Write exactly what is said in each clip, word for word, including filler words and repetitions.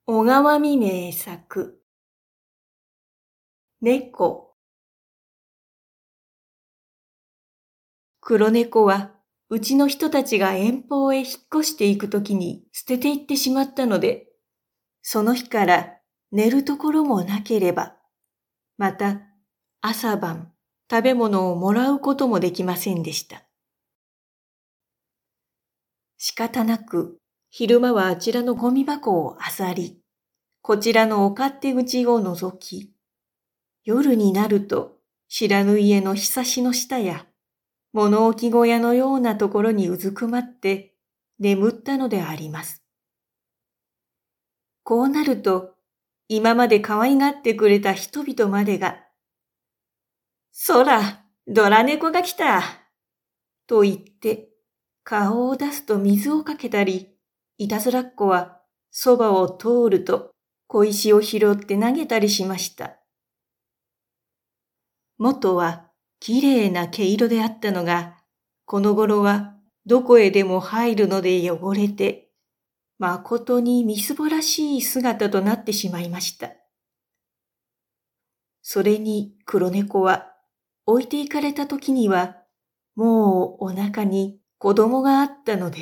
小川未明作。猫。黒猫は、うちの人たちが遠方へ引っ越していくときに捨てていってしまったので、その日から寝るところもなければ、また朝晩食べ物をもらうこともできませんでした。仕方なく、昼間はあちらのゴミ箱を漁り、こちらのお勝手口を覗き、夜になると知らぬ家のひさしの下や物置小屋のようなところにうずくまって眠ったのであります。こうなると、今まで可愛がってくれた人々までが、そら、ドラ猫が来たと言って顔を出すと水をかけたり、いたずらっ子はそばを通ると小石を拾って投げたりしました。元はきれいな毛色であったのが、この頃はどこへでも入るので汚れて、まことにみすぼらしい姿となってしまいました。それに黒猫は置いていかれた時には、もうお腹に子供があったのです。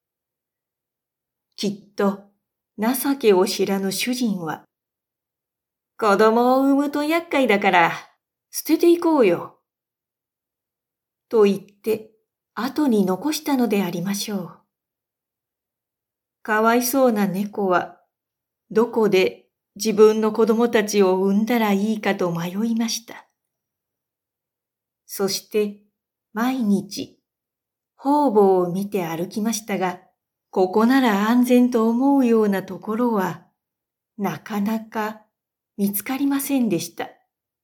きっと情けを知らぬ主人は、子供を産むと厄介だから捨てていこうよ。と言って後に残したのでありましょう。かわいそうな猫はどこで自分の子供たちを産んだらいいかと迷いました。そして毎日方々を見て歩きましたが、ここなら安全と思うようなところはなかなか見つかりませんでした。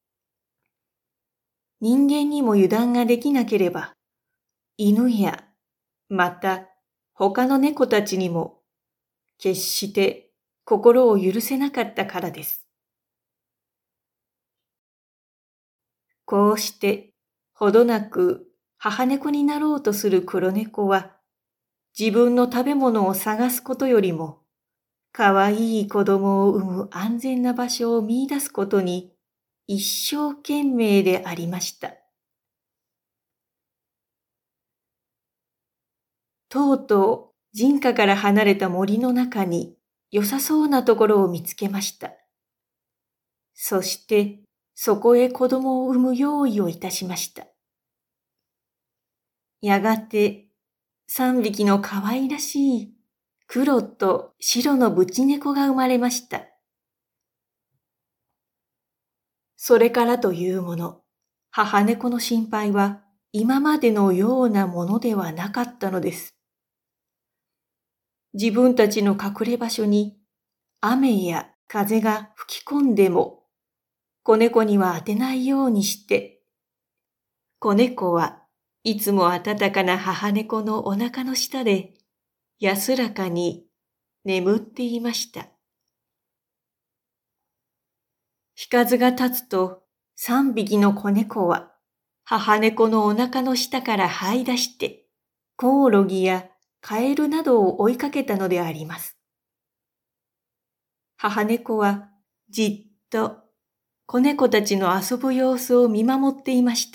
人間にも油断ができなければ、犬やまた他の猫たちにも決して心を許せなかったからです。こうしてほどなく母猫になろうとする黒猫は、自分の食べ物を探すことよりも、かわいい子供を産む安全な場所を見出すことに一生懸命でありました。とうとう人家から離れた森の中に良さそうなところを見つけました。そしてそこへ子供を産む用意をいたしました。やがて三匹の可愛らしい黒と白のブチ猫が生まれました。それからというもの、母猫の心配は今までのようなものではなかったのです。自分たちの隠れ場所に雨や風が吹き込んでも、子猫には当てないようにして、子猫はいつも暖かな母猫のお腹の下で安らかに眠っていました。日数が経つと三匹の子猫は母猫のお腹の下から這い出して、コオロギやカエルなどを追いかけたのであります。母猫はじっと子猫たちの遊ぶ様子を見守っていました。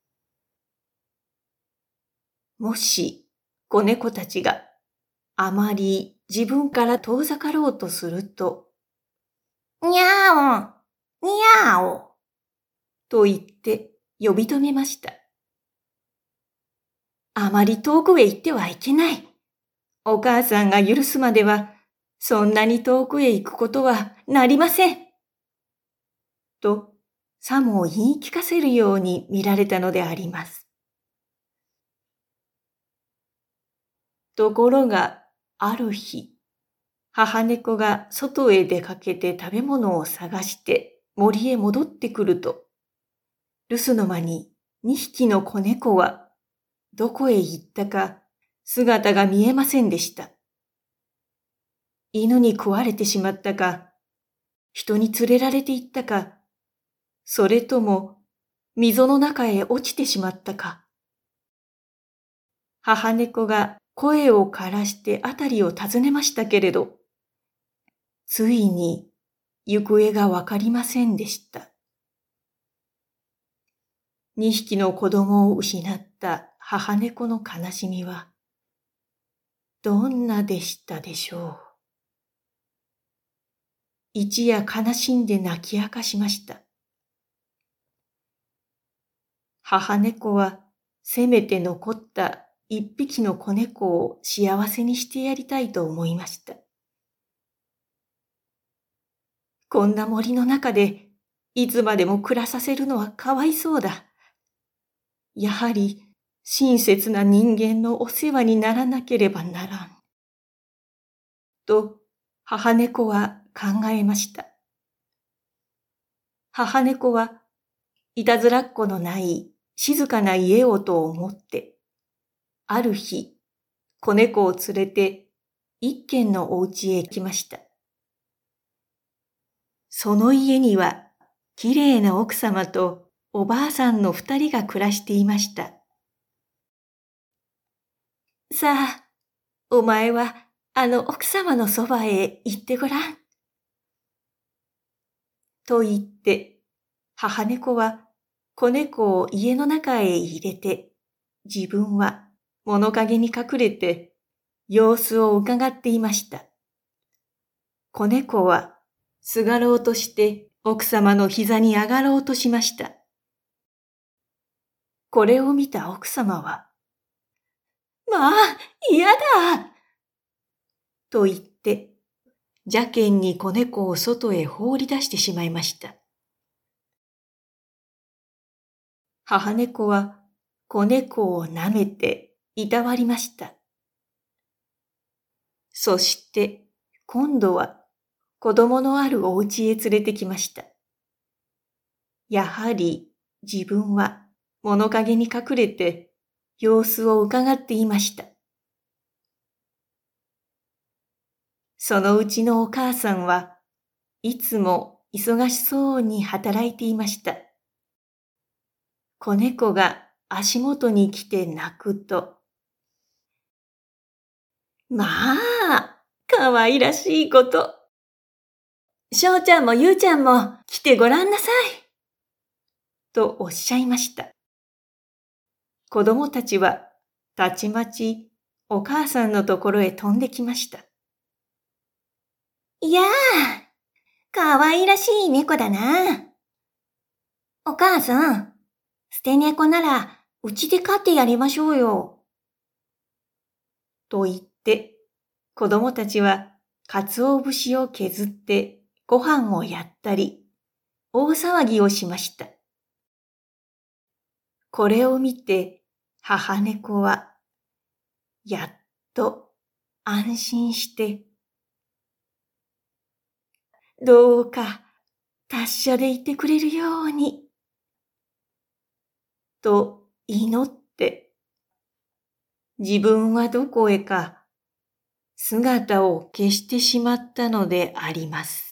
もし子猫たちがあまり自分から遠ざかろうとすると、にゃお、にゃおと言って呼び止めました。あまり遠くへ行ってはいけない。お母さんが許すまでは、そんなに遠くへ行くことはなりません。と、さも言い聞かせるように見られたのであります。ところが、ある日、母猫が外へ出かけて食べ物を探して森へ戻ってくると、留守の間に二匹の子猫はどこへ行ったか姿が見えませんでした。犬に食われてしまったか、人に連れられて行ったか、それとも溝の中へ落ちてしまったか。母猫が声を枯らしてあたりを尋ねましたけれど、 ついに行方がわかりませんでした。二匹の子供を失った母猫の悲しみは、どんなでしたでしょう。一夜悲しんで泣き明かしました。母猫はせめて残った一匹の子猫を幸せにしてやりたいと思いました。こんな森の中でいつまでも暮らさせるのはかわいそうだ。やはり親切な人間のお世話にならなければならん。と母猫は考えました。母猫はいたずらっ子のない静かな家をと思って、ある日、子猫を連れて一軒のお家へ来ました。その家には、きれいな奥様とおばあさんの二人が暮らしていました。さあ、お前はあの奥様のそばへ行ってごらん。と言って、母猫は子猫を家の中へ入れて、自分は物陰に隠れて様子を伺っていました。子猫はすがろうとして奥様の膝に上がろうとしました。これを見た奥様は、まあ、嫌だと言って、邪険に子猫を外へ放り出してしまいました。母猫は子猫を舐めていたわりました。そして今度は子供のあるお家へ連れてきました。やはり自分は物陰に隠れて様子を伺っていました。そのうちのお母さんはいつも忙しそうに働いていました。子猫が足元に来て泣くと、まあ、かわいらしいこと。しょうちゃんもゆうちゃんも来てごらんなさい。とおっしゃいました。子供たちはたちまちお母さんのところへ飛んできました。いやあ、かわいらしい猫だな。お母さん、捨て猫ならうちで飼ってやりましょうよ。と言って、子供たちは鰹節を削ってご飯をやったり、大騒ぎをしました。これを見て母猫は、やっと安心して、どうか達者でいてくれるように、と祈って、自分はどこへか姿を消してしまったのであります。